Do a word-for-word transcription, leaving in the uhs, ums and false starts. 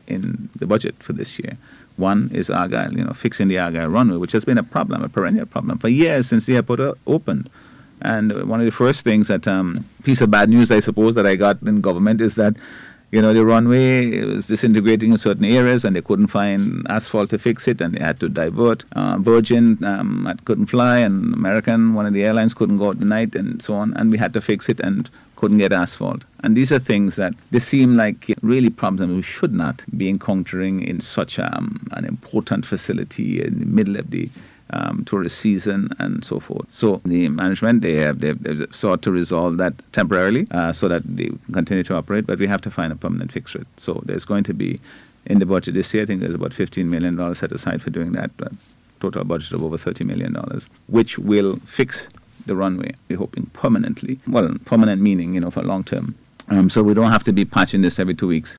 in the budget for this year. One is Argyle, you know, fixing the Argyle runway, which has been a problem, a perennial problem for years since the airport o- opened. And one of the first things that, um, piece of bad news, I suppose, that I got in government is that, you know, the runway was disintegrating in certain areas and they couldn't find asphalt to fix it and they had to divert. Uh, Virgin um, couldn't fly and American, one of the airlines, couldn't go out the night and so on. And we had to fix it and couldn't get asphalt. And these are things that they seem like really problems we should not be encountering in such um, an important facility in the middle of the Um, tourist season and so forth. So the management, they have they've, they've sought to resolve that temporarily uh, so that they can continue to operate, but we have to find a permanent fix for it. So there's going to be, in the budget this year, I think there's about fifteen million dollars set aside for doing that, but total budget of over thirty million dollars, which will fix the runway, we're hoping permanently. Well, permanent meaning, you know, for long term. Um, so we don't have to be patching this every two weeks.